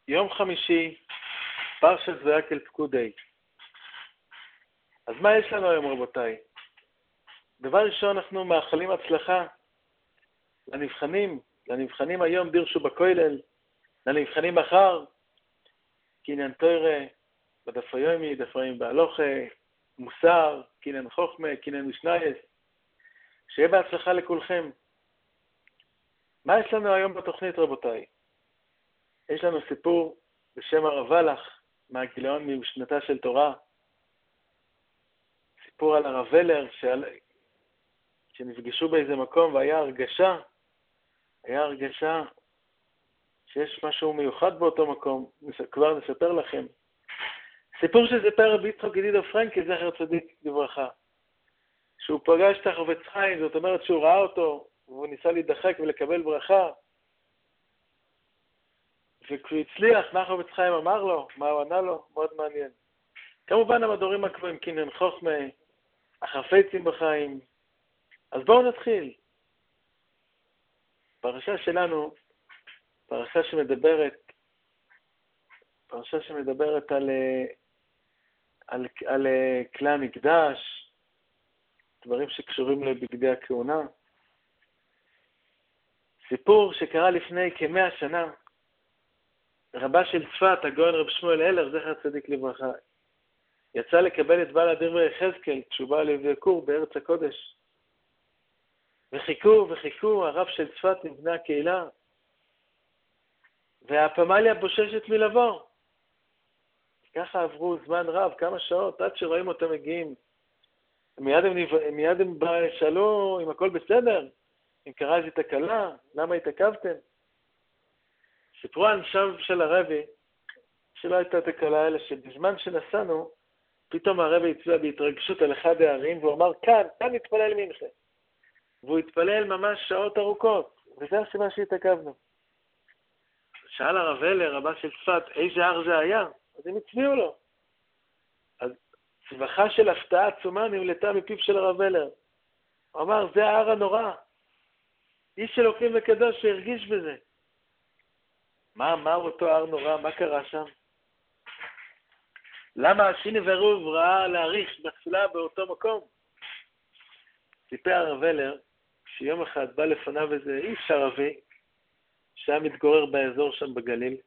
יום חמישי, פרשת ויקל פקודי. אז מה יש לנו היום, רבותיי? דבר ראשון, אנחנו מאחלים הצלחה לנבחנים היום דירשו בכולל, לנבחנים מחר, קינן תוירה, בדף היומי, דף היומי בהלוכה, מוסר, קינן חוכמה, קינן משנייס. שיהיה בהצלחה לכולכם. מה יש לנו היום בתוכנית, רבותיי? יש לנו סיפור בשם הרב ולך, מהגיליון ממשנתה של תורה. סיפור על הרב ולר, שנפגשו באיזה מקום והיה הרגשה שיש משהו מיוחד באותו מקום. כבר נספר לכם. סיפור שסיפר רבי יצחק ידידו פרנקל, זכר צדיק לברכה. שהוא פגש את החפץ חיים, זאת אומרת שהוא ראה אותו, והוא ניסה להידחק ולקבל ברכה. וכשהוא הצליח, מה החפץ חיים אמר לו? מה הוא ענה לו? מאוד מעניין. כמובן המדורים הקבועים, קינן חוכמה, החפצים בחיים. אז בואו נתחיל. פרשה שלנו, פרשה שמדברת על כלי המקדש, דברים שקשורים לבגדי הכהונה. סיפור שקרה לפני כ100 שנה, רבה של צפת, הגאון רב שמואל אלר, זכר צדיק לברכה, יצא לקבל את בעל הדין ויחזקאל כשהוא בא לביקור בארץ הקודש. וחיכו הרב של צפת עם בני הקהילה, והפמליה בוששת מלבוא. ככה עברו זמן רב, כמה שעות, עד שרואים אותם מגיעים. מיד הם שאלו אם הכל בסדר, אם קרה איזו תקלה, למה התעכבתם? סיפרו אנשיו של הרבי שלא הייתה תקלה, אלא שבזמן שנסענו, פתאום הרבי הצביע בהתרגשות על אחד הערים, והוא אמר, כאן נתפלל מנחה. והוא התפלל ממש שעות ארוכות, וזה הסיבה שהתעכבנו. שאל הרב ולר, רבה של צפת, איזה הר זה היה? אז הם הצביעו לו. אז צווחה של הפתעה עצומה נמלטה מפיו של הרב ולר. הוא אמר, זה ההר הנורא. איש אלוקים וקדוש שהרגיש בזה. מה אותו הר נורא? מה קרה שם? למה השיני ורוב ראה להאריך בתפילה באותו מקום? סיפר הרב ולר, שיום אחד בא לפניו איזה איש ערבי, שהיה מתגורר באזור שם בגליל,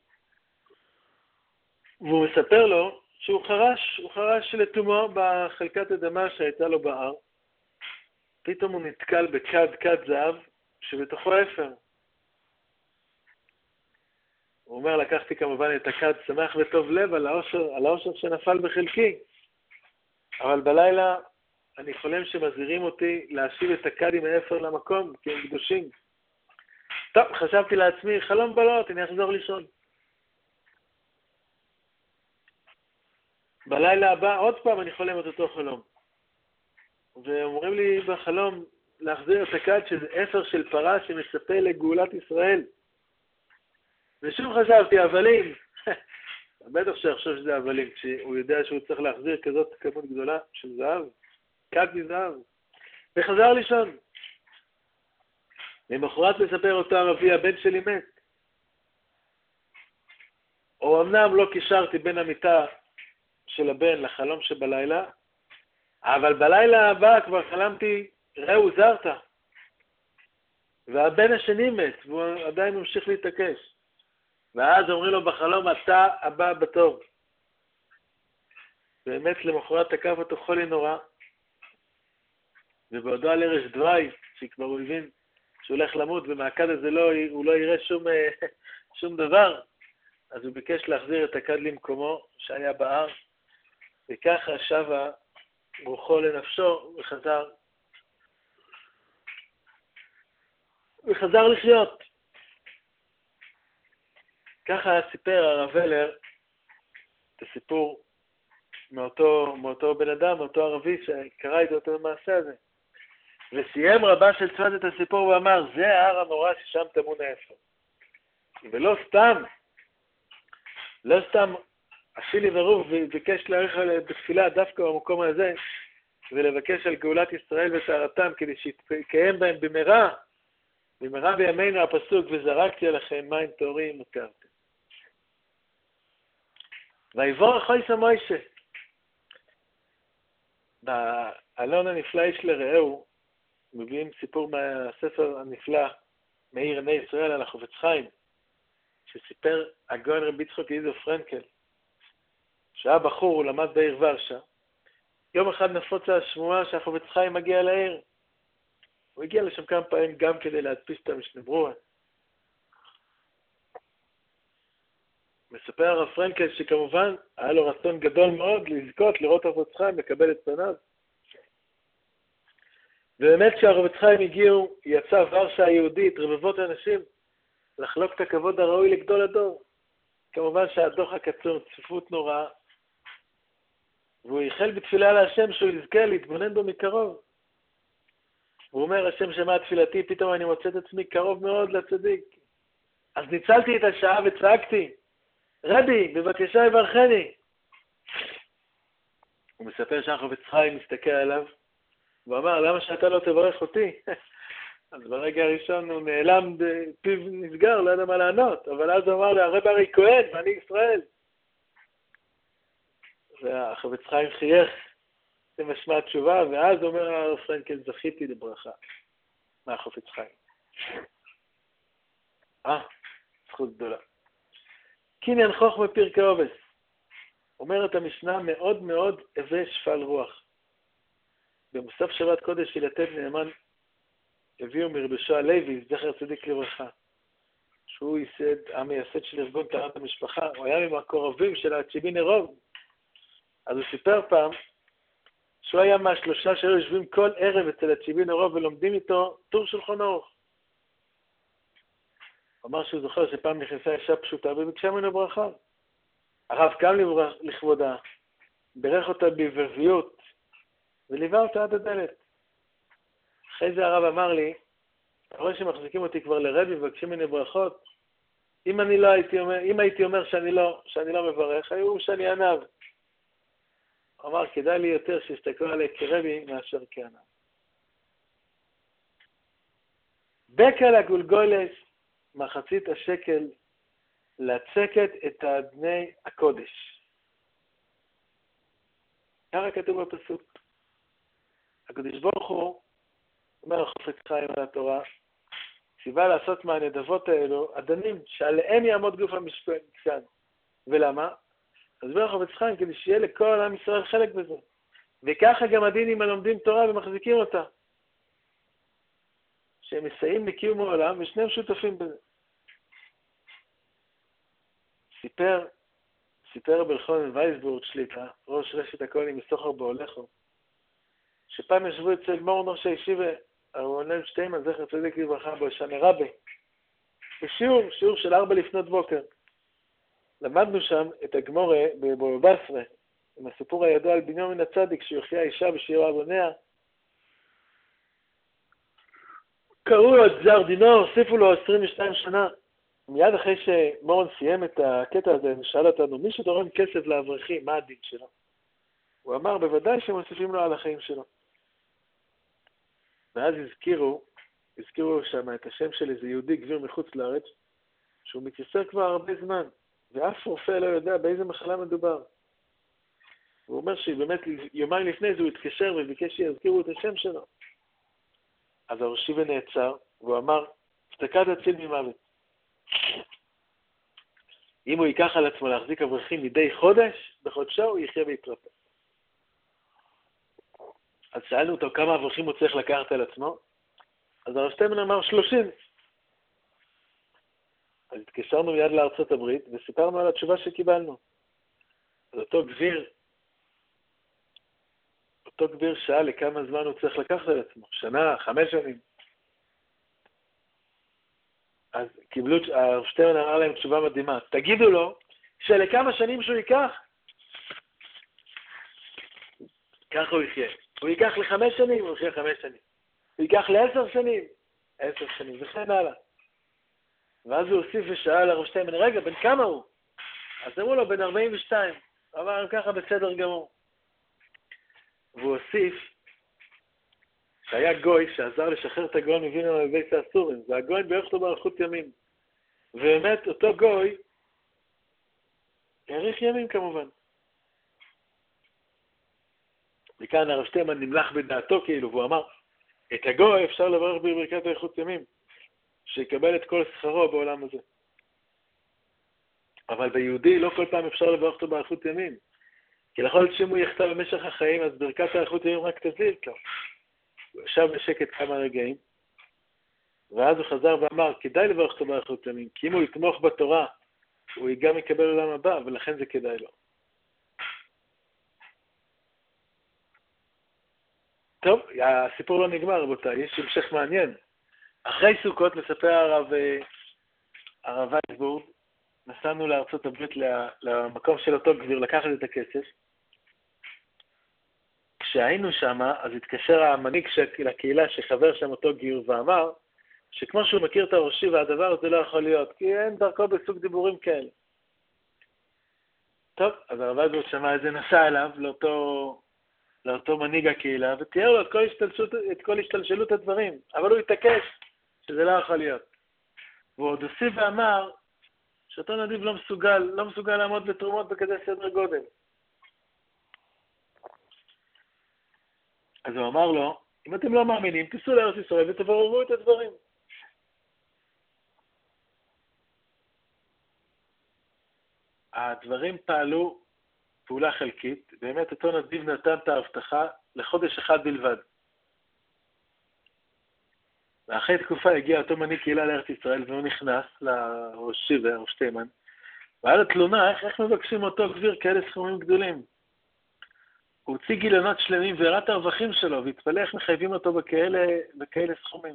והוא מספר לו שהוא חרש לתומו בחלקת אדמה שהייתה לו בהר. פתאום הוא נתקל בכד זהב שבתוכו אפר. הוא אומר, לקחתי כמובן את הכד שמח וטוב לב על האושר שנפל בחלקי, אבל בלילה אני חולם שמזהירים אותי להשיב את הכד עם האפר למקום, כי הם קדושים. טוב, חשבתי לעצמי, חלום בלהות, אני אחזור לישון. בלילה הבא, עוד פעם אני חולם את אותו חלום. ואומרים לי בחלום להחזיר את הכד שזה אפר של פרה שמספה לגאולת ישראל. ושוב חשבתי, אבלים. בטח שיחשוב שזה אבלים, כשהוא יודע שהוא צריך להחזיר כזאת כמות גדולה של זהב, כד מזהב. וחזר לישון. למחרת מספר אותו ערבי, הבן שלי מת. או אמנם לא קישרתי בין המיטה של הבן לחלום שבלילה, אבל בלילה הבא כבר חלמתי, ראו זרת. והבן השני מת, והוא עדיין ממשיך להתעקש. ואז אומרים לו בחלום, אתה הבא בתור. באמת למחרת תקף אותו חולי נורא, ובעודו על ערש דווי, שכבר הוא הבין שהוא הולך למות, ומהכד הזה הוא לא יראה שום דבר, אז הוא ביקש להחזיר את הכד למקומו שהיה בהר, וככה שבה רוחו לנפשו וחזר לחיות. ככה סיפר הרב ולר את הסיפור מאותו בן אדם, מאותו ערבי שקרא איתו אותו במעשה הזה. וסיים רבה של צפת את הסיפור ואמר, זה ההר הנורא ששם טמון האפר. ולא סתם השיני ורוב וביקש להאריך בתפילה דווקא במקום הזה, ולבקש על גאולת ישראל וטהרתם, כדי שיתקיים בהם במהרה בימינו הפסוק, וזרקתי עליכם מים טהורים וקרתם. ויבור חויס מוישה. באלון הנפלא איש לרעהו, מביאים סיפור מהספר הנפלא, מאיר עיני ישראל על החפץ חיים, שסיפר הגאון רבי יצחק יהודה פרנקל, שהיה בחור, הוא למד בעיר ורשה, יום אחד נפוצה השמועה שהחפץ חיים מגיע לעיר. הוא הגיע לשם כמה פעמים גם כדי להדפיס את המשנה ברורה. מספר הרב פרנקל שכמובן היה לו רצון גדול מאוד לזכות, לראות החפץ חיים, לקבל את פניו. ובאמת כשהחפץ חיים הגיעו, יצא ורשה היהודית, רבבות אנשים, לחלוק את הכבוד הראוי לגדול הדור. כמובן שהדוח הקצור, צפיפות נוראה, והוא ייחל בתפילה להשם שהוא יזכה להתבונן בו מקרוב. הוא אומר, השם שמע תפילתי, פתאום אני מוצא את עצמי קרוב מאוד לצדיק. אז ניצלתי את השעה וצעקתי, רבי, בבקשה יברכני. הוא מספר שהחפץ חיים מסתכל עליו, והוא אמר, למה שאתה לא תברך אותי? אז ברגע הראשון הוא נעלם, פיו נסגר, לא יודע מה לענות, אבל אז הוא אמר לי, הרב ארי כהן, ואני ישראל. והחפץ חיים חייך, זה משמע תשובה, ואז אומר הרב פרנקל, זכיתי לברכה מהחפץ חיים. זכות גדולה. קניין חוכמה פרקי אובס. אומרת המשנה מאוד מאוד הווה שפל רוח. במוסף שבת קודש ילתת נאמן הביאו מרבשו הלוי, זכר צדיק לברכה, שהוא המייסד של ארגון טהרת המשפחה, הוא היה ממקורבים של הצ'יבין עירוב. אז הוא סיפר פעם שהוא היה מהשלושה שהיו יושבים כל ערב אצל הצ'יבין עירוב ולומדים איתו טור שולחן ערוך. הוא אמר שהוא זוכר שפעם נכנסה אישה פשוטה וביקשה ממנו ברכה. הרב קם לכבודה, ברך אותה בברביות וליווה אותה עד הדלת. אחרי זה הרב אמר לי, אחרי שמחזיקים אותי כבר לרבי ובקשים ממני ברכות, אם הייתי אומר שאני לא מברך, היו שאני ענב. הוא אמר, כדאי לי יותר שיסתכלו עלי כרבי מאשר כענב. בקל הגולגולס, מחצית השקל, לצקת את האדני הקודש. ככה כתוב בפסוק. הקדוש ברוך הוא, אומר החפץ חיים על התורה, ציווה לעשות מהנדבות האלו, אדנים, שעליהם יעמוד גוף המשכן. ולמה? אז אומר החפץ חיים, כדי שיהיה לכל עם ישראל חלק בזה. וככה גם הדינים הלומדים תורה ומחזיקים אותה. שהם מסייעים לקיום העולם, ושניהם שותפים בזה. סיפר בלחון וייסבורג שליטה, ראש רשת הכהנים מסוחר בהולכו, שפעם ישבו אצל מור נורשי ישיבה, אהרונל שטיימן, זכר צדיק לברכה, בשנה רבה, בשיעור של 4 לפנות בוקר. למדנו שם את הגמורה בבבא בסרה, עם הסיפור הידוע על בנימין הצדיק, שיוחיה אישה בשיעור אבוניה. קראו לו את גזר דינו, הוסיפו לו 22 שנה. מיד אחרי שמורן סיים את הקטע הזה, שאל אותנו, מי שתורם כסף לאברכים, מה הדין שלו? הוא אמר, בוודאי שמוסיפים לו על החיים שלו. ואז הזכירו שם את השם של איזה יהודי גביר מחוץ לארץ, שהוא מתייסר כבר הרבה זמן, ואף רופא לא יודע באיזה מחלה מדובר. הוא אומר שבאמת יומיים לפני זה הוא התקשר וביקש שיזכירו את השם שלו. אז הרשיבה נעצר, והוא אמר, צדקה תציל ממוות. אם הוא ייקח על עצמו להחזיק אברכים מדי חודש, בחודשו הוא יחיה ויתרפא. אז שאלנו אותו כמה אברכים הוא צריך לקחת על עצמו, אז הרב שטיימן אמר 30. אז התקשרנו מיד לארצות הברית וסיפרנו על התשובה שקיבלנו. אז אותו גביר שאל לכמה זמן הוא צריך לקחת על עצמו, שנה, 5 שנים. אז הרב שטיימן אמר להם תשובה מדהימה, תגידו לו שלכמה שנים שהוא ייקח, ככה הוא יחיה. הוא ייקח ל5 שנים, הוא יחיה 5 שנים. הוא ייקח ל10 שנים, 10 שנים, וכן הלאה. ואז הוא הוסיף ושאל הרב שטיימן, רגע, בן כמה הוא? אז אמרו לו, בן 42. הוא אמר, ככה בסדר גמור. והוא הוסיף שהיה גוי שעזר לשחרר את הגאון מווילנה מבית האסורים, והגוי בירך לו באריכות ימים. ובאמת, אותו גוי האריך ימים כמובן. וכאן הרב שטיימן נמלך בדעתו כאילו, והוא אמר, את הגוי אפשר לברך בברכת האריכות ימים, שיקבל את כל שכרו בעולם הזה. אבל ביהודי לא כל פעם אפשר לברך אותו באריכות ימים. כי יכול להיות שאם הוא יחטא במשך החיים, אז ברכת האריכות ימים רק תזיל לו. הוא ישב בשקט כמה רגעים, ואז הוא חזר ואמר, כדאי לברך אותו באריכות ימים, כי אם הוא יתמוך בתורה, הוא גם יקבל עולם הבא, ולכן זה כדאי לו. טוב, הסיפור לא נגמר, רבותיי, יש המשך מעניין. אחרי סוכות, מספר הרב וייסבורג, נסענו לארצות הברית למקום של אותו גביר, לקחת את הכסף. כשהיינו שם, אז התקשר המנהיג לקהילה שחבר שם אותו גביר ואמר, שכמו שהוא מכיר את הראשי והדבר הזה לא יכול להיות, כי אין דרכו בסוג דיבורים כאלה. טוב, אז הרב וייסבורג שמע את זה, נסע אליו לאותו מנהיג הקהילה, ותיאר לו את כל השתלשלות הדברים, אבל הוא התעקש שזה לא יכול להיות. והוא עוד הוסיף ואמר, שאותו נדיב לא מסוגל לעמוד בתרומות בכזה סדר גודל. אז הוא אמר לו, אם אתם לא מאמינים, תיסעו לארץ ישראל ותבררו את הדברים. הדברים פעלו פעולה חלקית, באמת אותו נדיב נתן את ההבטחה לחודש אחד בלבד. ואחרי תקופה הגיע אותו מנהיג קהילה לארץ ישראל, והוא נכנס לראש שיבר, ראש שטיימן, והיה לו תלונה איך מבקשים אותו גביר כאלה סכומים גדולים. הוא הוציא גיליונות שלמים והראה את הרווחים שלו, והתפלא איך מחייבים אותו בכאלה סכומים.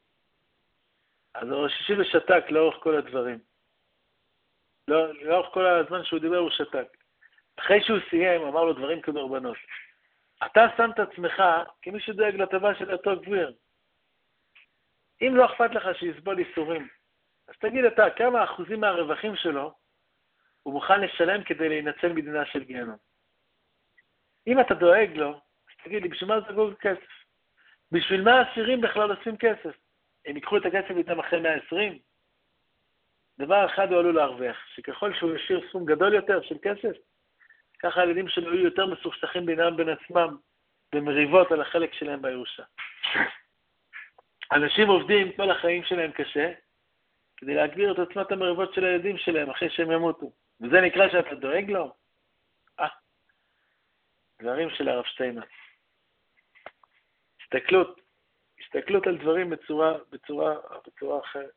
אז ראש שיבר שתק לאורך כל הדברים. לאורך כל הזמן שהוא דיבר הוא שתק. אחרי שהוא סיים, אמר לו דברים כדורבנות. אתה שם את עצמך כמי שדואג לטובה של אותו גביר. אם לא אכפת לך שיסבול איסורים, אז תגיד אתה, כמה אחוזים מהרווחים שלו הוא מוכן לשלם כדי להינצל מדינה של גיהנום. אם אתה דואג לו, אז תגיד לי, בשביל מה זה גוג כסף? בשביל מה האסירים בכלל עושים כסף? הם ייקחו את הכסף איתם אחרי 120? דבר אחד הוא עלול להרוויח, שככל שהוא ישאיר סכום גדול יותר של כסף, ככה הילדים שלו יהיו יותר מסוכסכים בינם בין עצמם, במריבות על החלק שלהם בירושה. אנשים עובדים כל החיים שלהם קשה, כדי להגביר את עוצמת המריבות של הילדים שלהם אחרי שהם ימותו. וזה נקרא שאתה דואג לו? דברים של הרב שטיימן. הסתכלות על דברים בצורה אחרת.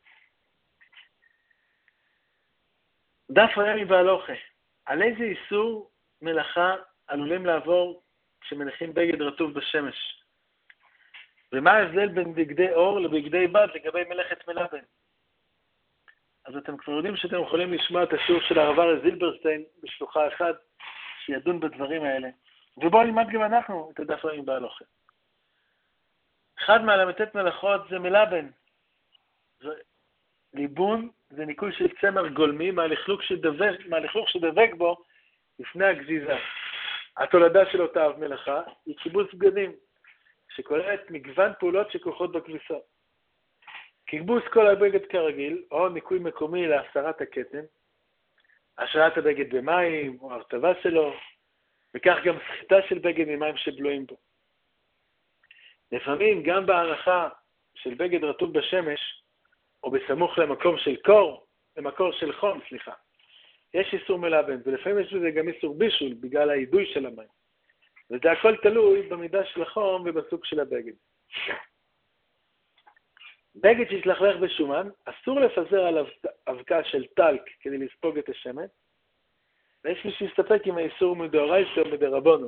דף היומי בהלוכה. על איזה איסור מלאכה עלולים לעבור כשמניחים בגד רטוב בשמש? ומה ההבדל בין בגדי אור לבגדי בד לגבי מלאכת מלבן? אז אתם כבר יודעים שאתם יכולים לשמוע את השיעור של הרב אריה זילברשטיין בשלוחה אחת שידון בדברים האלה. ובואו נלמד גם אנחנו את הדף היומי בהלוכה. אחד מהל"ט מלאכות זה מלבן. ליבון זה ניקוי של צמר גולמי מהלכלוך שדבק בו לפני הגזיזה. התולדה של אותה מלאכה היא כיבוס בגדים, שכוללת מגוון פעולות שכרוכות בכביסה. כיבוס כל הבגד כרגיל, או ניקוי מקומי להסרת הכתם, השארת הבגד במים או הרטבה שלו, וכך גם סחיטה של בגד ממים שבלועים בו. לפעמים גם בהערכה של בגד רטוב בשמש, או בסמוך למקור של חום, יש איסור מלבן, ולפעמים יש בזה גם איסור בישול בגלל העידוי של המים. וזה הכל תלוי במידה של החום ובסוג של הבגד. בגד שהתלכלך בשומן, אסור לפזר עליו אבקה של טלק כדי לספוג את השמן, ויש מי שיסתפק עם האיסור מדאורייתא ומדרבנן.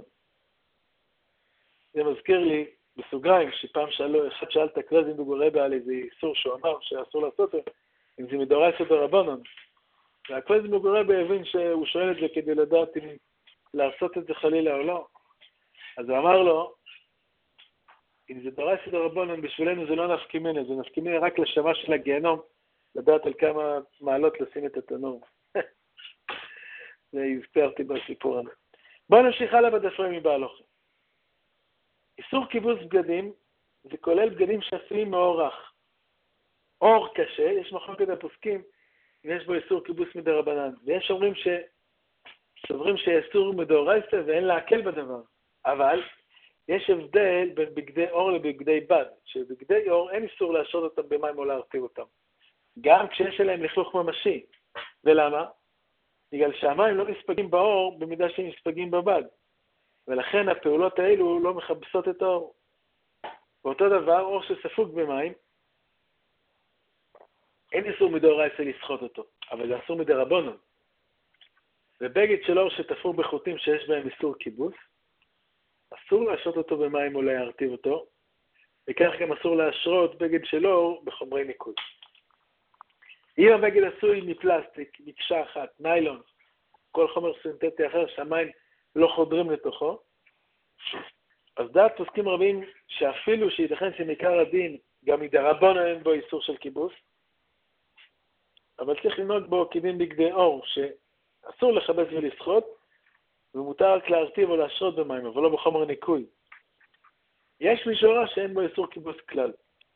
זה מזכיר לי בסוגריים, שפעם אחד שאל את הקרזינבורג רבה על איזה איסור שהוא אמר שאסור לעשות, אם זה מדאורייתא ודרבנן. והקרזינבורג רבה הבין שהוא שואל את זה כדי לדעת אם לעשות את זה חלילה או לא. אז הוא אמר לו, אם זה דאורייתא ודרבנן, בשבילנו זה לא נפקא מינה, זה נפקא מינה רק לשמה של הגיהנום, לדעת על כמה מעלות לשים את התנור. זה הזכרתי בסיפור הזה. בואו נמשיך הלאה בדף היומי בהלוכה. איסור כיבוס בגדים, זה כולל בגדים שעשויים מאור רך. אור קשה, יש מחלוקת הפוסקים, ויש בו איסור כיבוס מדרבנן. ויש אומרים סוברים שאסור מדאורייתא ואין להקל בדבר. אבל יש הבדל בין בגדי אור לבגדי בד, שבגדי אור אין איסור להשרות אותם במים או להרטיב אותם. גם כשיש עליהם לכלוך ממשי. ולמה? בגלל שהמים לא נספגים באור במידה שהם נספגים בבד. ולכן הפעולות האלו לא מכבסות את האור. באותו דבר, אור שספוג במים, אין איסור מדאורייתא לסחוט אותו, אבל זה אסור מדרבנן. ובגד של אור שתפור בחוטים שיש בהם איסור כיבוס, אסור להשרות אותו במים או להרטיב אותו, וכך גם אסור להשרות בגד של אור בחומרי ניקוי. אם הבגד עשוי מפלסטיק, מקשה אחת, ניילון, כל חומר סינתטי אחר שהמים לא חודרים לתוכו, אז דעת פוסקים רבים שאפילו שייתכן שמעיקר הדין גם מדרבנן אין בו איסור של כיבוס, אבל צריך לנהוג בו כדין בגדי אור, שאסור לכבס ולסחוט, ומותר רק להרטיב או להשרות במים, אבל לא בחומר ניקוי. יש מישורה שאין בו איסור כיבוס כלל.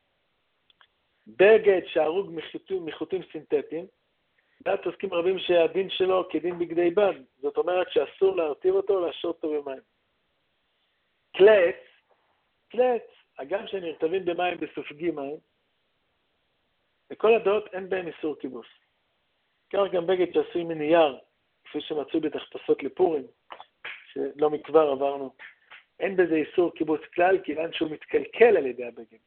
בגד שהרוג מחוטים סינתטיים, דעת פוסקים רבים שהדין שלו כדין בגדי בד, זאת אומרת שאסור להרטיב אותו או להשרות אותו במים. קלץ, הגם שנרטבים במים בסופגי מים, לכל הדעות אין בהם איסור כיבוס. כך גם בגד שעשוי מנייר, כפי שמצוי בתחפושות לפורים, שלא מכבר עברנו, אין בזה איסור כיבוס כלל, כיוון שהוא מתקלקל על ידי הבגד.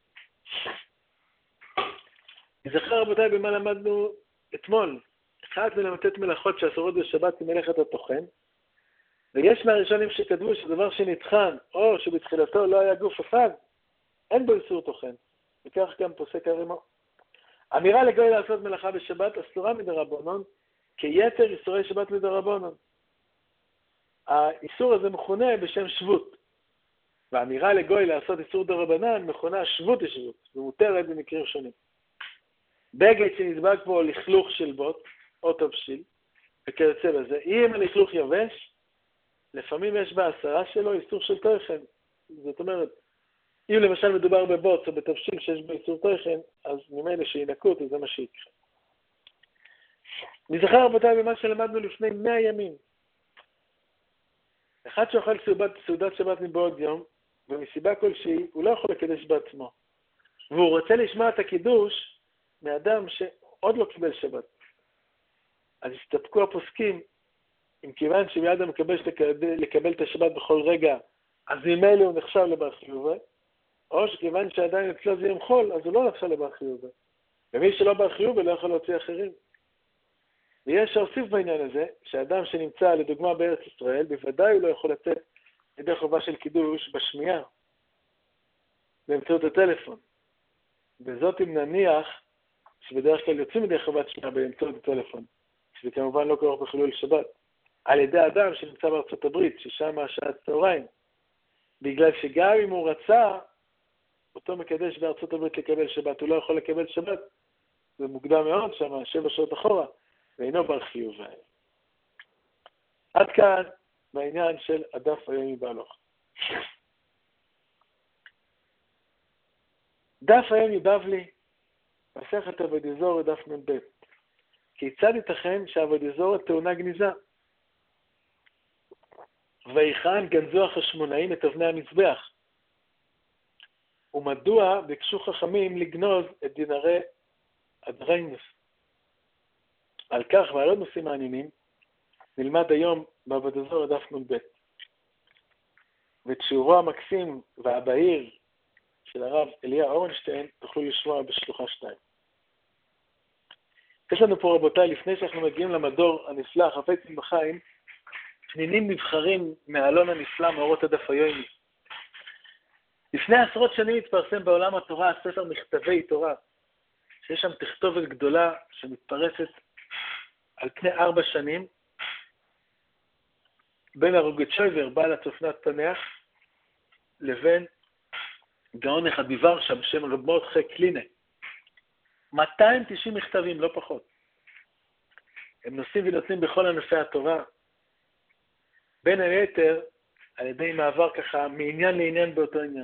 נזכר רבותיי במה למדנו אתמול. אחד מלמתת מלאכות שאסורות בשבת היא מלאכת הטוחן, ויש מהראשונים שכתבו שדבר שנטחן, או שבתחילתו לא היה גוף אחד, אין בו איסור טוחן. וכך גם פוסק הרימו. אמירה לגוי לעשות מלאכה בשבת אסורה מדרבנן, כיתר איסורי שבת מדרבנן. האיסור הזה מכונה בשם שבות. והאמירה לגוי לעשות איסור דרבנן מכונה שבות השבות, ומותרת במקרים שונים. בגד שנדבק בו לכלוך של בוט, או תבשיל, וכיוצא בזה, אם הלכלוך יבש, לפעמים יש בהסרה שלו איסור של תוכן. זאת אומרת, אם למשל מדובר בבוץ או בתבשיל שיש בו איסור תוכן, אז ממילא שינקו אותו, זה מה שיקרה. נזכר רבותיי במה שלמדנו לפני 100 ימים. אחד שאוכל סעודת שבת מבעוד יום, ומסיבה כלשהי, הוא לא יכול לקדש בעצמו. והוא רוצה לשמוע את הקידוש מאדם שעוד לא קיבל שבת. אז הסתפקו הפוסקים, אם כיוון שמיד המקבש לקבל את השבת בכל רגע, אז ממילא הוא נחשב לבר חיובה, או שכיוון שעדיין אצלו זה יום חול, אז הוא לא נחשב לבר חיובה. ומי שלא בר חיובה לא יכול להוציא אחרים. ויש להוסיף בעניין הזה, שאדם שנמצא לדוגמה בארץ ישראל, בוודאי הוא לא יכול לצאת ידי חובה של קידוש בשמיעה, באמצעות הטלפון. וזאת אם נניח שבדרך כלל יוצאים ידי חובת שמיעה באמצעות הטלפון, שזה כמובן לא כרוך בחילול שבת, על ידי אדם שנמצא בארצות הברית, ששם השעת צהריים, בגלל שגם אם הוא רצה, אותו מקדש בארצות הברית לקבל שבת, הוא לא יכול לקבל שבת, זה מוקדם מאוד שם, 7 שעות אחורה, ואינו בר חיוב. עד כאן בעניין של הדף היומי בהלוך. דף היומי בבלי, מסכת עבודת זוהר דף מ"ב. כיצד ייתכן שעבודת זוהר טעונה גניזה? ויחן גנזו החשמונאים את אבני המזבח. ומדוע ביקשו חכמים לגנוז את דינרי הדריינוס? על כך ועל עוד נושאים מעניינים נלמד היום בעבודת זוהר דף נ"ב. ואת שיעורו המקסים והבהיר של הרב אליה אורנשטיין תוכלו לשמוע בשלוחה 2. יש לנו פה רבותיי, לפני שאנחנו מגיעים למדור הנפלא חפץ בחיים, פנינים נבחרים מהעלון הנפלא מאורות הדף היומי. לפני עשרות שנים התפרסם בעולם התורה ספר מכתבי תורה, שיש שם תכתובת גדולה שמתפרסת על פני 4 שנים, בין הרוגצ'ויבר, בעל הצופנת פנח, לבין גאון אחד בוורשה בשם רב מרדכי קלינה. 290 מכתבים, לא פחות. הם נושאים ונותנים בכל ענפי התורה, בין היתר על ידי מעבר ככה מעניין לעניין באותו עניין.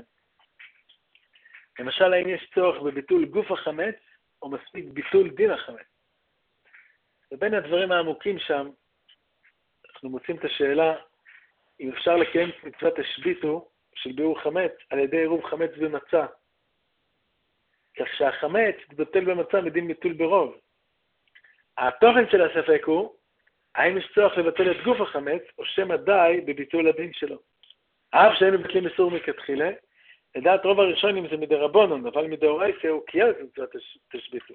למשל, האם יש צורך בביטול גוף החמץ, או מספיק ביטול דין החמץ. ובין הדברים העמוקים שם, אנחנו מוצאים את השאלה אם אפשר לקיים את מצוות השביתו של ביעור חמץ על ידי עירוב חמץ במצה. כך שהחמץ יתבטל במצה מדין ביטול ברוב. התוכן של הספק הוא, האם יש צורך לבטל את גוף החמץ, או שמא די בביטול הדין שלו. אף שאין מבטלים איסור מכתחילה, לדעת רוב הראשונים זה מדרבנן, אבל מדאורייתא הוא קיים את מצוות השביתו.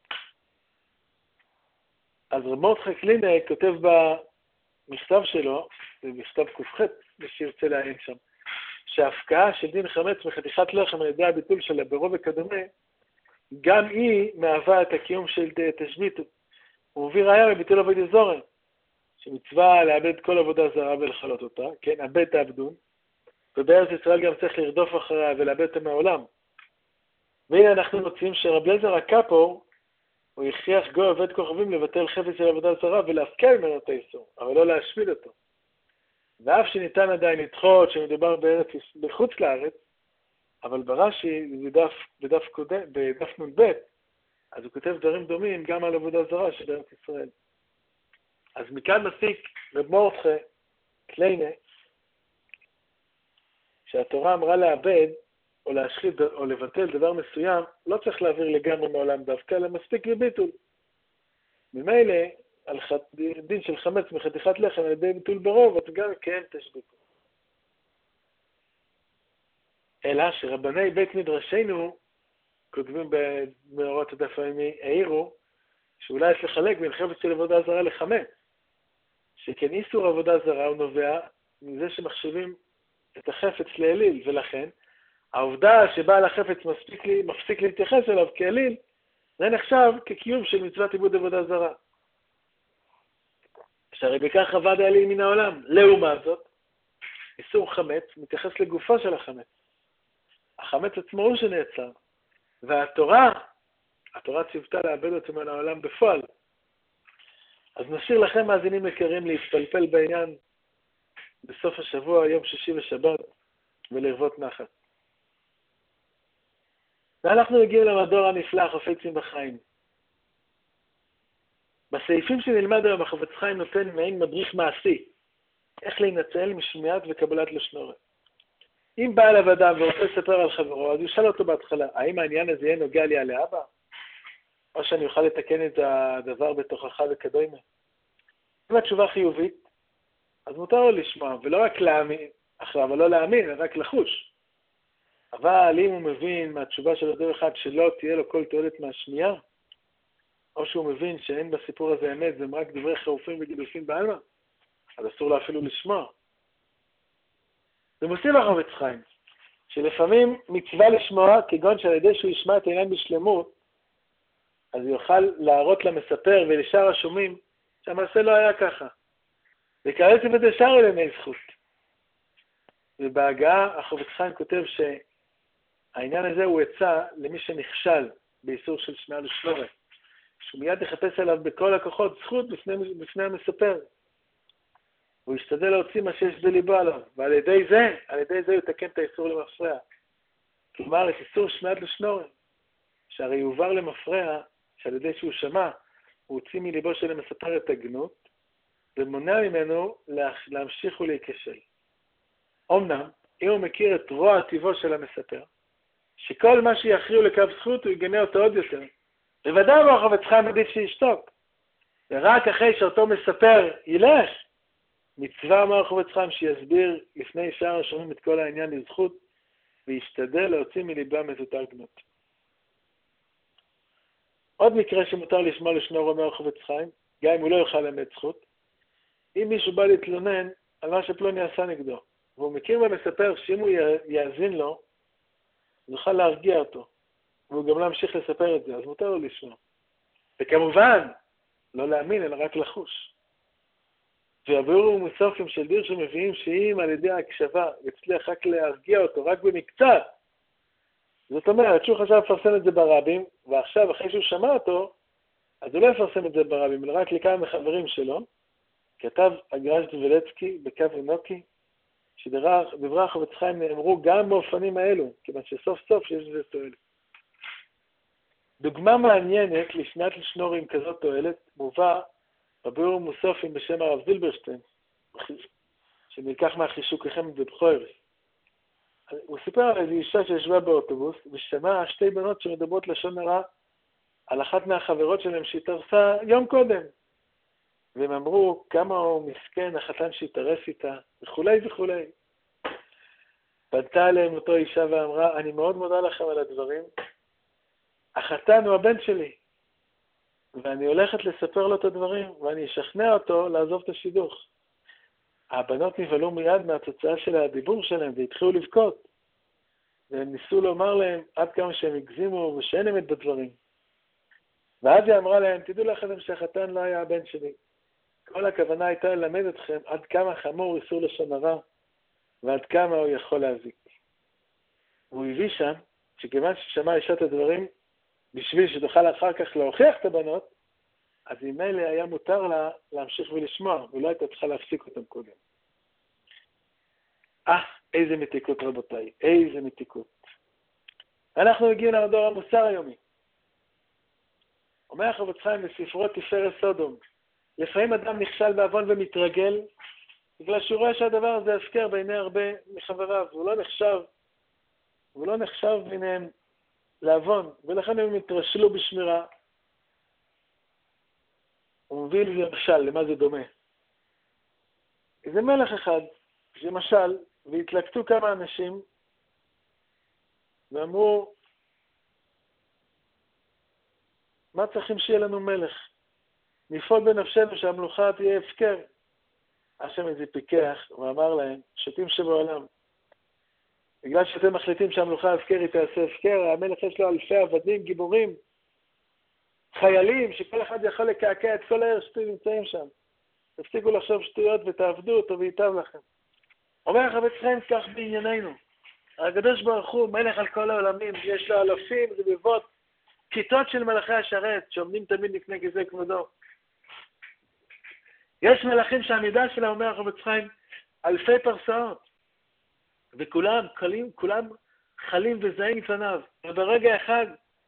אז רב מרדכי קלינא כותב במכתב שלו, במכתב ק"ח, מי שירצה לעיין שם, שההפקעה של דין חמץ מחתיכת לחם על ידי הביטול שלה ברוב וכדומה, גם היא מהווה את הקיום של תשביתו. הוא מביא ראיה בביטול עבודת זרה, שמצווה לאבד כל עבודה זרה ולחלות אותה, כן, אבד תעבדון, ובארץ ישראל גם צריך לרדוף אחריה ולאבד אותה מהעולם. והנה אנחנו מוצאים שרבי אליעזר הקפור, הוא הכריח גוי עובד כוכבים לבטל חפץ של עבודה זרה ולהפקיע ממנו את האיסור, אבל לא להשמיד אותו. ואף שניתן עדיין לדחות שמדובר בחוץ לארץ, אבל ברש"י, בדף נ"ב, אז הוא כותב דברים דומים גם על עבודה זרה של ארץ ישראל. אז מכאן מסיק רב מרדכי קלינא, שהתורה אמרה לאבד או להשחית או לבטל דבר מסוים, לא צריך להעביר לגמרי מעולם דווקא, אלא מספיק בביטול. ממילא, על דין של חמץ מחתיכת לחם על ידי ביטול ברוב, אז גם כן תשביתו. אלא שרבני בית מדרשנו, כותבים במאורות הדף היומי, העירו, שאולי יש לחלק בין חפץ של עבודה זרה לחמץ. שכן איסור עבודה זרה הוא נובע מזה שמחשבים את החפץ לאליל, ולכן העובדה שבעל החפץ מפסיק להתייחס אליו כאליל, זה נחשב כקיום של מצוות עיבוד עבודה זרה. שהרי בכך עבד האליל מן העולם. לעומת זאת, איסור חמץ מתייחס לגופו של החמץ. החמץ עצמו הוא שנעצר, והתורה ציוותה לאבד אותו מן העולם בפועל. אז נשאיר לכם מאזינים יקרים להתפלפל בעניין בסוף השבוע, יום שישי ושבת, ולרוות נחת. ואנחנו מגיעים למדור הנפלא, חפצים בחיים. בסעיפים שנלמד היום, החפץ חיים נותן מעין מדריך מעשי, איך להינצל משמיעת וקבלת לשנורת. אם בא אליו אדם ורוצה לספר על חברו, אז ישאל אותו בהתחלה, האם העניין הזה יהיה נוגע לי על האבא? או שאני אוכל לתקן את הדבר בתוכך וכדומה? אם התשובה חיובית, אז מותר לו לשמוע, ולא רק להאמין, אבל לא להאמין, רק לחוש. אבל אם הוא מבין מהתשובה של אותו אחד שלא תהיה לו כל תועלת מהשמיעה, או שהוא מבין שאין בסיפור הזה אמת, זה רק דברי חירופים וגידופים בעלמא, אז אסור לו אפילו לשמוע. זה מוסיף החפץ חיים, שלפעמים מצווה לשמוע, כגון שעל ידי שהוא ישמע את העניין בשלמות, אז יוכל להראות למספר ולשאר השומעים שהמעשה לא היה ככה. וכעת בזה שאר אלימי זכות. ובהגעה החפץ חיים כותב שהעניין הזה הוא עצה למי שנכשל באיסור של שמיעה לשנורת. שהוא מיד יחפש עליו בכל הכוחות זכות בפני המספר. הוא ישתדל להוציא מה שיש בליבו עליו, ועל ידי זה הוא יתקן את האיסור למפרע. כלומר, את איסור שמיעת לשנורת, שהרי יועבר למפרע, שעל ידי שהוא שמע, הוא הוציא מליבו של המספר את הגנות, ומונע ממנו להמשיך ולהיכשל. אמנם, אם הוא מכיר את רוע טבעו של המספר, שכל מה שיכריעו לקו זכות הוא יגנה אותו עוד יותר, בוודאי לא החפץ חיים עדיף שישתוק. ורק אחרי שאותו מספר ילך, מצווה אמר החפץ חיים שיסביר לפני שאר השומעים את כל העניין לזכות, וישתדל להוציא מליבם את אותה גנות. עוד מקרה שמותר לשמוע לשנור אומר החפץ חיים, גם אם הוא לא יוכל לאמת זכות, אם מישהו בא להתלונן על מה שפלוני עשה נגדו, והוא מכיר ומספר שאם הוא יאזין לו, הוא יוכל להרגיע אותו, והוא גם להמשיך לספר את זה, אז מותר לו לשמוע. וכמובן, לא להאמין, אלא רק לחוש. והביאור מוספים של דיר שמביאים שאם על ידי ההקשבה יצליח רק להרגיע אותו, רק במקצת, זאת אומרת שהוא חשב לפרסם את זה ברבים, ועכשיו אחרי שהוא שמע אותו, אז הוא לא יפרסם את זה ברבים, אלא רק לכמה מחברים שלו, כתב הגרש דבלצקי בקו רינוקי, שדברי החפץ חיים נאמרו גם באופנים האלו, כיוון שסוף סוף יש לזה תועלת. דוגמה מעניינת לשמיעת לשנור עם כזאת תועלת, מובא בביאור מוספים בשם הרב זילברשטיין, שנלקח מהחישוקכם בבחורס. הוא סיפר על איזו אישה שישבה באוטובוס, ושמעה שתי בנות שמדברות לשון הרע על אחת מהחברות שלהם שהתארסה יום קודם. והם אמרו כמה הוא מסכן, החתן שהתארס איתה, וכולי וכולי. פנתה אליהם אותו אישה ואמרה, אני מאוד מודה לכם על הדברים. החתן הוא הבן שלי, ואני הולכת לספר לו את הדברים, ואני אשכנע אותו לעזוב את השידוך. הבנות נבהלו מיד מהתוצאה של הדיבור שלהם, והתחילו לבכות. והם ניסו לומר להם עד כמה שהם הגזימו ושאין אמת בדברים. ואז היא אמרה להם, תדעו לכם שהחתן לא היה הבן שלי. כל הכוונה הייתה ללמד אתכם עד כמה חמור איסור לשון הרע, ועד כמה הוא יכול להזיק. הוא הביא שם, שכיוון ששמע אישה את הדברים, בשביל שתוכל אחר כך להוכיח את הבנות, אז עם אלה היה מותר לה להמשיך ולשמוע, ולא הייתה צריכה להפסיק אותם קודם. איזה מתיקות רבותיי, איזה מתיקות. אנחנו מגיעים למדור המוסר היומי. אומר החפץ חיים בספרו תפארת סודום, לפעמים אדם נכשל בעוון ומתרגל, בגלל שהוא רואה שהדבר הזה הפקר בעיני הרבה מחבריו, הוא לא נחשב ביניהם לעוון, ולכן הם התרשלו בשמירה. הוא מביא למשל, למה זה דומה? איזה מלך אחד, למשל, והתלקטו כמה אנשים, ואמרו, מה צריכים שיהיה לנו מלך? נפעול בנפשנו שהמלוכה תהיה הפקר. השם איזה פיקח, הוא אמר להם, שתים שבעולם. בגלל שאתם מחליטים שהמלוכה הפקרית תעשה הפקר, המלך יש לו אלפי עבדים, גיבורים, חיילים, שכל אחד יכול לקעקע את כל העיר שאתם נמצאים שם. תפסיקו לחשוב שטויות ותעבדו אותו וייטב לכם. אומר החפץ חיים כך בענייננו. הקדוש ברוך הוא מלך על כל העולמים, יש לו אלפים, רבבות, כיתות של מלאכי השרת, שעומדים תמיד לפני גזי כבודו. יש מלאכים שהמידה שלה, אומר החפץ חיים, אלפי פרסאות. וכולם חלים וזהים לפניו. וברגע אחד,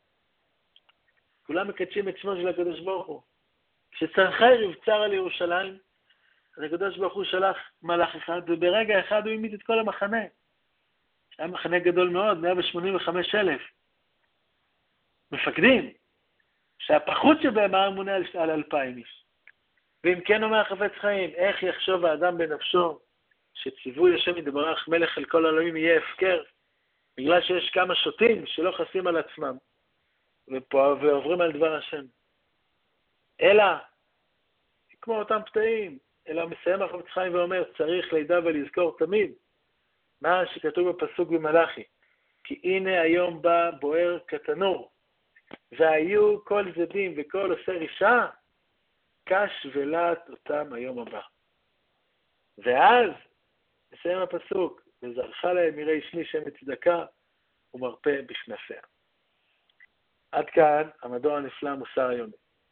כולם מקדשים את שמו של הקדוש ברוך הוא. כשצרכי יבצר על ירושלים, אז הקדוש ברוך הוא שלח מלאך אחד, וברגע אחד הוא העמיד את כל המחנה. היה מחנה גדול מאוד, 185,000. מפקדים, שהפחות שבהם היה מונה על 2,000 איש. ואם כן אומר החפץ חיים, איך יחשוב האדם בנפשו, שציווי השם יתברך מלך על כל העולמים יהיה הפקר, בגלל שיש כמה שוטים שלא חסים על עצמם, ועוברים על דבר השם. אלא, כמו אותם פתאים, אלא מסיים החפץ חיים ואומר, צריך לידע ולזכור תמיד, מה שכתוב בפסוק במלאכי, כי הנה היום בא בוער כתנור, והיו כל זדים וכל עושה רישה, קש ולט אותם היום הבא. ואז, מסיים הפסוק, וזרחה להם יראי שמי שם צדקה, ומרפא בכנפיה. עד כאן המדור הנפלא מוסר היומי.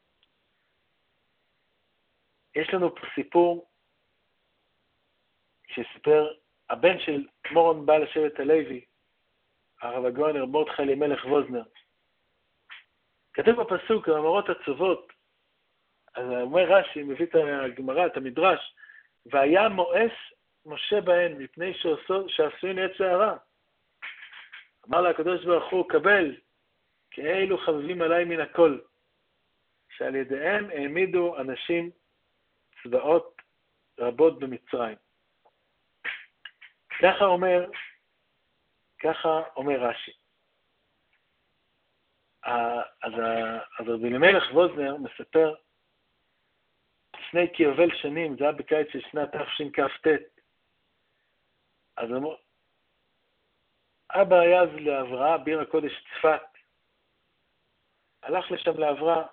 יש לנו פה סיפור שסיפר הבן של מורון בעל השבט הלוי, הרב הגאון מרדכי אלימלך ווזנר. כתוב בפסוק, המאמרות עצובות, אז אומר רש"י, מביא את הגמרא, את המדרש, והיה מואס משה בהן, מפני שעשוין יצא הרע. אמר לה הקדוש ברוך הוא, קבל, כאלו חביבים עליי מן הכל, שעל ידיהם העמידו אנשים צבאות רבות במצרים. ככה אומר רש"י. אז רבי אלימלך ווזנר מספר, לפני כיובל שנים, זה היה בקיץ של שנת תשכ"ט, אז אמרו, אבא היה אז להבראה, בעיר הקודש צפת, הלך לשם להבראה,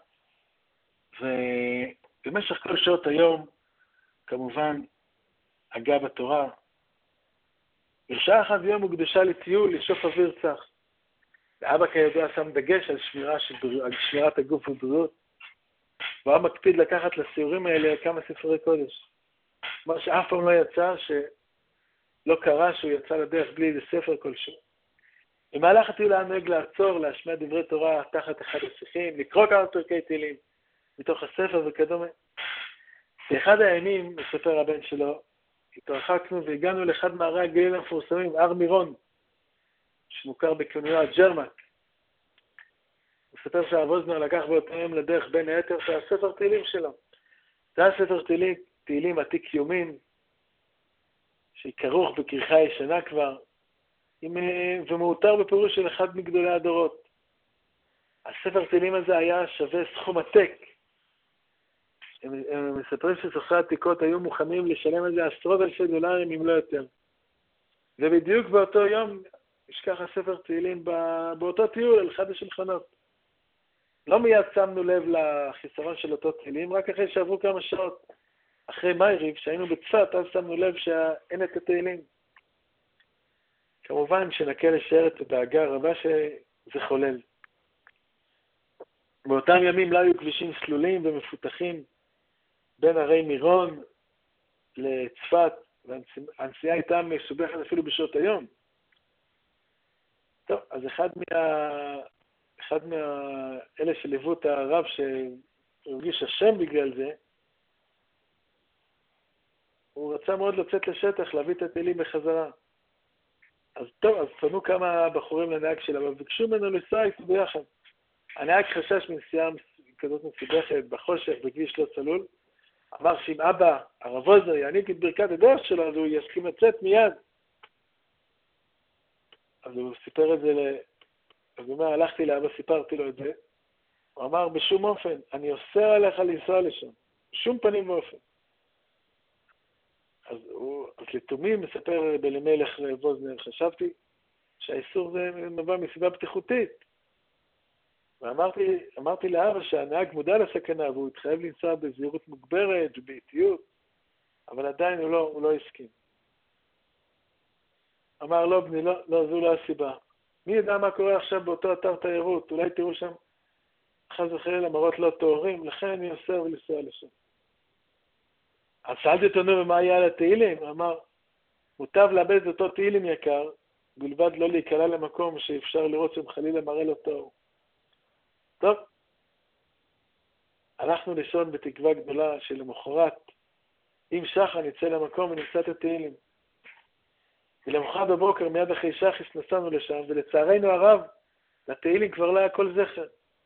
ובמשך כל שעות היום, כמובן, הגה בתורה, בשעה אחת ביום הוקדשה לטיול, לשוף אוויר צח. ואבא כידוע שם דגש על שמירת הגוף ובריאות, והוא היה מקפיד לקחת לסיורים האלה כמה ספרי קודש. כלומר שאף פעם לא יצא, שלא קרה שהוא יצא לדרך בלי איזה ספר כלשהו. במהלך הטיול היה נוהג לעצור, להשמיע דברי תורה תחת אחד השיחים, לקרוא כמה פרקי תהילים מתוך הספר וכדומה. באחד הימים, מספר הבן שלו, התרחקנו והגענו לאחד מערי הגליל המפורסמים, הר מירון, שמוכר בכינויו הג'רמק. הוא מספר שהרב ווזנר לקח באותו יום לדרך בין היתר של הספר תהילים שלו. זה היה ספר תהילים עתיק יומין, שכרוך בכריכה ישנה כבר, ומאותר בפירוש של אחד מגדולי הדורות. הספר תהילים הזה היה שווה סכום עתק. הם מספרים שסוחרי עתיקות היו מוכנים לשלם על זה עשרות אלפי דולרים אם לא יותר. ובדיוק באותו יום נשכח הספר תהילים באותו טיול על אחד השולחנות. לא מיד שמנו לב לחיסרון של אותו תהילים, רק אחרי שעברו כמה שעות. אחרי מייריב, שהיינו בצפת, אז שמנו לב שאין את התהילים. כמובן שנקה לשער את הדאגה הרבה שזה חולל. באותם ימים לא היו כבישים סלולים ומפותחים בין הרי מירון לצפת, והנסיעה הייתה מסובכת אפילו בשעות היום. טוב, אז אחד אלה שליוו את הרב שהרגיש אשם בגלל זה, הוא רצה מאוד לצאת לשטח, להביא את התהילים בחזרה. אז טוב, אז פנו כמה בחורים לנהג שלה, וביקשו ממנו לנסוע איתו ביחד. הנהג חשש מנסיעה כזאת מסובכת, בחושך, בכביש לא צלול. אמר שאם אבא, הרב ווזנר, יעניק את ברכת הדרך שלו, אז הוא יסכים לצאת מיד. אז הוא סיפר את זה אז הוא אומר, הלכתי לאבא, סיפרתי לו את זה. הוא אמר, בשום אופן, אני אוסר עליך לנסוע לשם. בשום פנים ואופן. אז לתומי מספר בלימלך ווזנר, חשבתי שהאיסור זה נובע מסיבה בטיחותית. ואמרתי לאבא שהנהג מודע לסכנה, והוא התחייב לנסוע בזהירות מוגברת ובאיטיות, אבל עדיין הוא לא הסכים. אמר, לא בני, לא, זו לא הסיבה. מי ידע מה קורה עכשיו באותו אתר תיירות? אולי תראו שם חס וחלילה מראות לא טהורים, לכן אני אוסר לנסוע לשם. אז שאלתי אותו, נו, ומה היה על התהילים? הוא אמר, מוטב לאבד את אותו תהילים יקר, בלבד לא להיקלע למקום שאפשר לראות שהם חלילה מראה לו טהור. טוב, הלכנו לישון בתקווה גדולה שלמחרת, אם שחר נצא למקום ונמצא את התהילים. ולמחרת בבוקר מיד אחרי שחס נסענו לשם, ולצערנו הרב, לתהילים כבר לא היה כל זכר.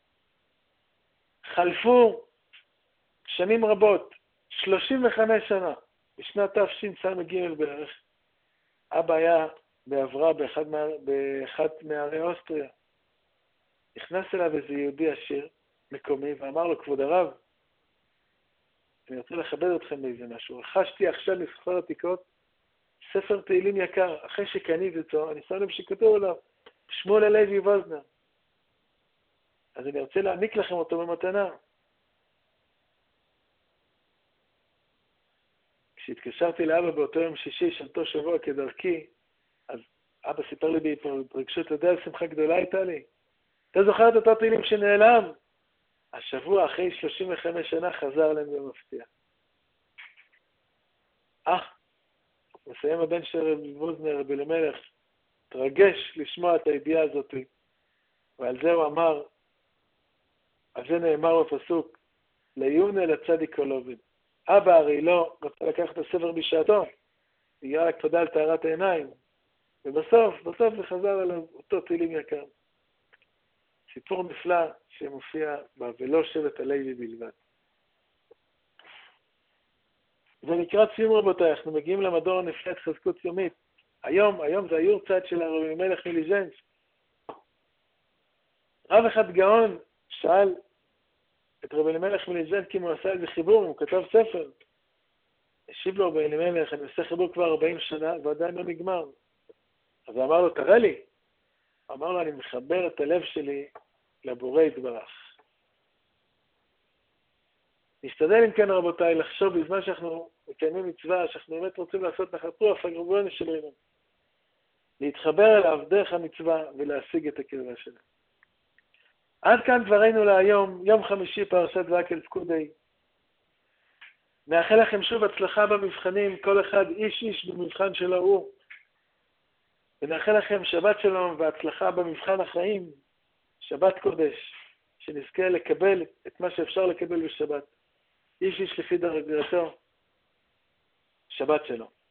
חלפו שנים רבות, 35 שנה, בשנת תשס"ג בערך. אבא היה בעברה באחד מערי אוסטריה. נכנס אליו איזה יהודי עשיר, מקומי, ואמר לו, כבוד הרב, אני רוצה לכבד אתכם באיזה משהו. רכשתי עכשיו מספר עתיקות, ספר תהילים יקר, אחרי שקניתי אותו, אני שם לב שכתוב עליו, שמואל הלוי ווזנר. אז אני רוצה להעניק לכם אותו במתנה. כשהתקשרתי לאבא באותו יום שישי, שבתו שבוע כדרכי, אז אבא סיפר לי בהתרגשות, אתה יודע, שמחה גדולה הייתה לי. אתה זוכר את אותו תהילים שנעלם? השבוע אחרי 35 שנה חזר אלינו במפתיע. מסיים הבן של רב ווזנר, רבי אלימלך, תרגש לשמוע את הידיעה הזאת. ועל זה הוא אמר, על זה נאמר בפסוק, ליונה לצדיק כל עובד. אבא הרי לא רצה לקחת את הספר בשעתו, בגלל הקפדה על טהרת העיניים. ובסוף זה חזר על אותו תהילים יקר. סיפור נפלא שמופיע בה, ולא שבט הלוי בלבד. זה לקראת סיום רבותיי, אנחנו מגיעים למדור הנפלא התחזקות יומית. היום זה היורצייט של הרב אלימלך מליז'נסק. רב אחד גאון שאל את רב אלימלך מליז'נסק אם הוא עשה איזה חיבור, הוא כתב ספר. השיב לו רב אלימלך, אני עושה חיבור כבר 40 שנה ועדיין לא נגמר. אז הוא אמר לו, תראה לי. אמר לו, אני מחבר את הלב שלי לבורא יתברך. נשתדל אם כן רבותיי לחשוב בזמן שאנחנו מקיימים מצווה, שאנחנו באמת רוצים לעשות נחת רוח הגרבון שלנו, להתחבר אליו דרך המצווה ולהשיג את הקרבה שלנו. עד כאן דברינו להיום, יום חמישי פרשת ויקל פקודי. נאחל לכם שוב הצלחה במבחנים, כל אחד איש במבחן שלו הוא. ונאחל לכם שבת שלום והצלחה במבחן החיים, שבת קודש, שנזכה לקבל את מה שאפשר לקבל בשבת. איש לפי דרגתו, שבת שלום.